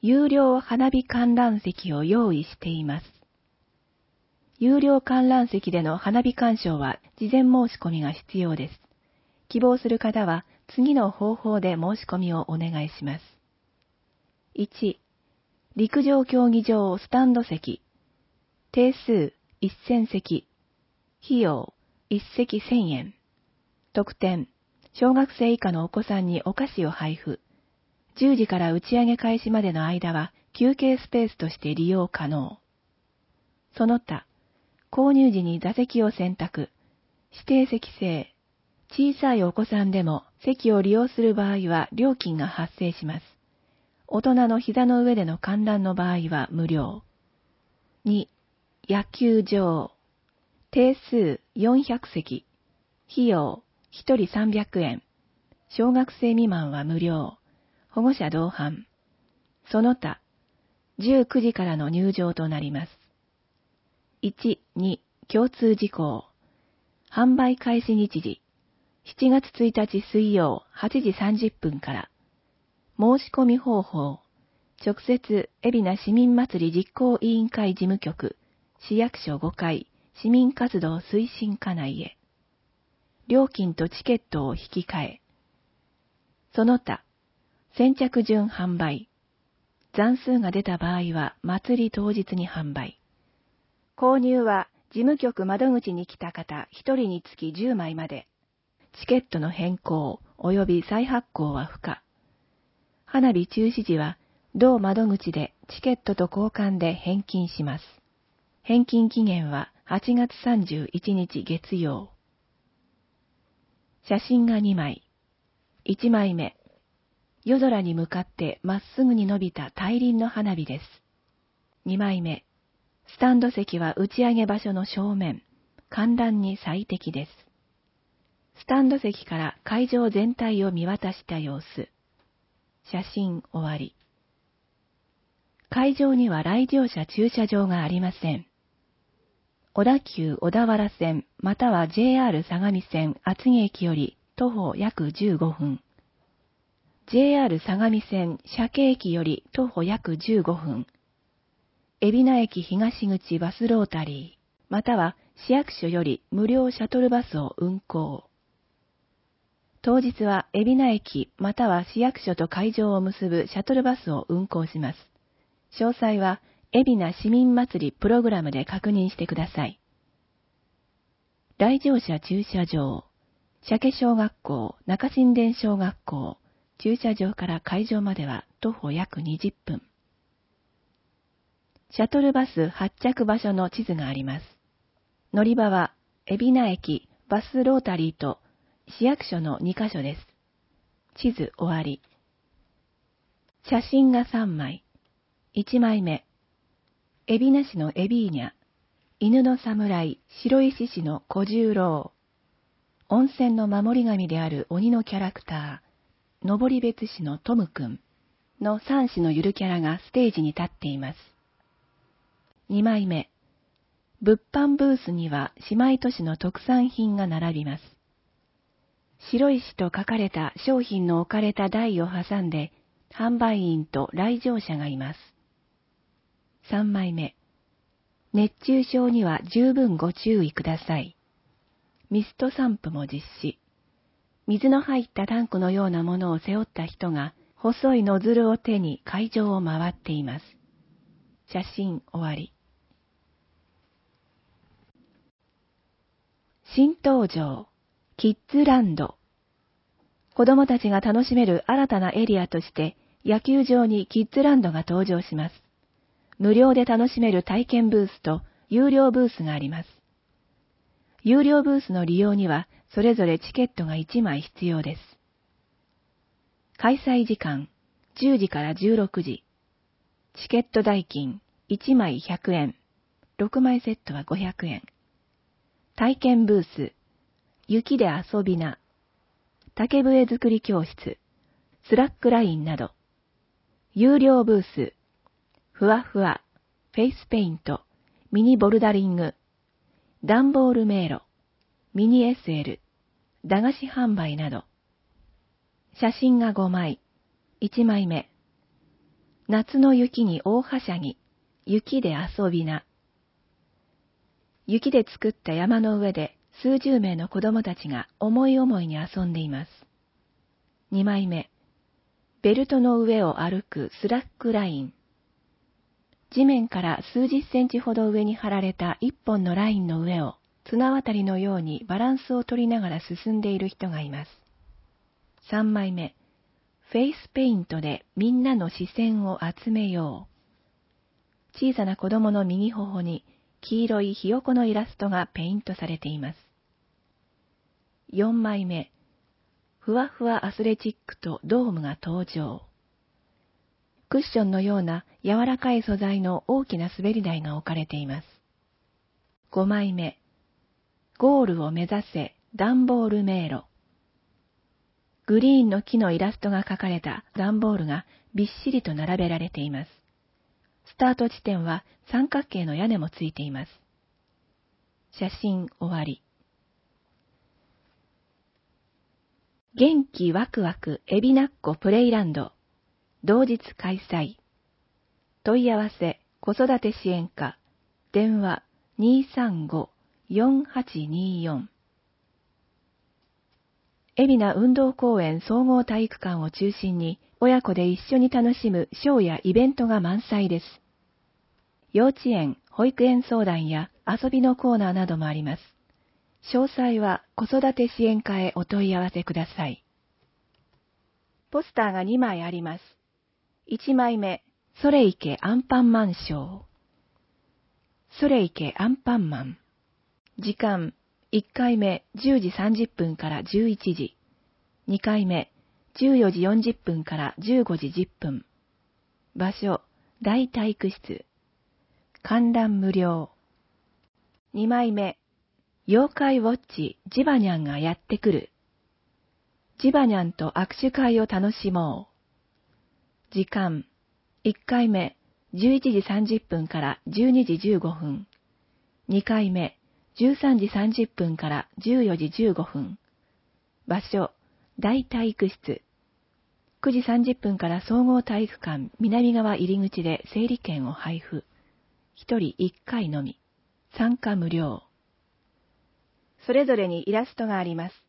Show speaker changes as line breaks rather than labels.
有料花火観覧席を用意しています。有料観覧席での花火鑑賞は事前申し込みが必要です。希望する方は次の方法で申し込みをお願いします。1、陸上競技場スタンド席。定数1000席。費用1席1000円。特典、小学生以下のお子さんにお菓子を配布。10時から打ち上げ開始までの間は休憩スペースとして利用可能。その他、購入時に座席を選択。指定席制。小さいお子さんでも席を利用する場合は料金が発生します。大人の膝の上での観覧の場合は無料。2、野球場。定数400席。費用1人300円。小学生未満は無料。保護者同伴。その他、19時からの入場となります。1、2、共通事項。販売開始日時。7月1日水曜8時30分から。申し込み方法。直接、海老名市民祭り実行委員会事務局、市役所5階、市民活動推進課内へ。料金とチケットを引き換え。その他、先着順販売。残数が出た場合は祭り当日に販売。購入は事務局窓口に来た方1人につき10枚まで。チケットの変更及び再発行は不可。花火中止時は同窓口でチケットと交換で返金します。返金期限は8月31日月曜。写真が2枚。1枚目。夜空に向かってまっすぐに伸びた大輪の花火です。2枚目。スタンド席は打ち上げ場所の正面、観覧に最適です。スタンド席から会場全体を見渡した様子。写真終わり。会場には来場者駐車場がありません。小田急小田原線または JR 相模線厚木駅より徒歩約15分。JR 相模線社家駅より徒歩約15分。海老名駅東口バスロータリー、または市役所より無料シャトルバスを運行。当日は海老名駅または市役所と会場を結ぶシャトルバスを運行します。詳細は海老名市民祭りプログラムで確認してください。来場者駐車場、社家小学校、中新田小学校、駐車場から会場までは徒歩約20分。シャトルバス発着場所の地図があります。乗り場は海老名駅バスロータリーと市役所の2カ所です。地図終わり。写真が3枚。1枚目。海老名市のエビーニャ、犬の侍、白石市の小十郎。温泉の守り神である鬼のキャラクター、登別市のトムくんの3種のゆるキャラがステージに立っています。2枚目。物販ブースには姉妹都市の特産品が並びます。白石と書かれた商品の置かれた台を挟んで、販売員と来場者がいます。3枚目。熱中症には十分ご注意ください。ミスト散布も実施。水の入ったタンクのようなものを背負った人が細いノズルを手に会場を回っています。写真終わり。新登場、キッズランド。子供たちが楽しめる新たなエリアとして野球場にキッズランドが登場します。無料で楽しめる体験ブースと有料ブースがあります。有料ブースの利用にはそれぞれチケットが1枚必要です。開催時間10時から16時。チケット代金1枚100円。6枚セットは500円。体験ブース、雪で遊びな、竹笛作り教室、スラックラインなど。有料ブース、ふわふわ、フェイスペイント、ミニボルダリング、段ボール迷路、ミニ SL、駄菓子販売など。写真が5枚。1枚目。 夏の雪に大はしゃぎ、雪で遊びな。雪で作った山の上で数十名の子供たちが思い思いに遊んでいます。2枚目、ベルトの上を歩くスラックライン。地面から数十センチほど上に張られた一本のラインの上を綱渡りのようにバランスを取りながら進んでいる人がいます。3枚目、フェイスペイントでみんなの視線を集めよう。小さな子供の右頬に黄色いひよこのイラストがペイントされています。4枚目、ふわふわアスレチックとドームが登場。クッションのような柔らかい素材の大きな滑り台が置かれています。5枚目、ゴールを目指せ段ボール迷路。グリーンの木のイラストが描かれた段ボールがびっしりと並べられています。スタート地点は三角形の屋根もついています。写真終わり。元気ワクワクエビナッコプレイランド。同日開催。問い合わせ子育て支援課。電話 235-4824。海老名運動公園総合体育館を中心に親子で一緒に楽しむショーやイベントが満載です。幼稚園、保育園相談や遊びのコーナーなどもあります。詳細は子育て支援課へお問い合わせください。ポスターが2枚あります。1枚目、それいけアンパンマンショー。それいけアンパンマン。時間、1回目10時30分から11時。2回目14時40分から15時10分。場所、大体育室。観覧無料。2枚目、妖怪ウォッチジバニャンがやってくる。ジバニャンと握手会を楽しもう。時間、1回目11時30分から12時15分。2回目13時30分から14時15分。場所、大体育室。9時30分から総合体育館南側入り口で整理券を配布。1人1回のみ。参加無料。それぞれにイラストがあります。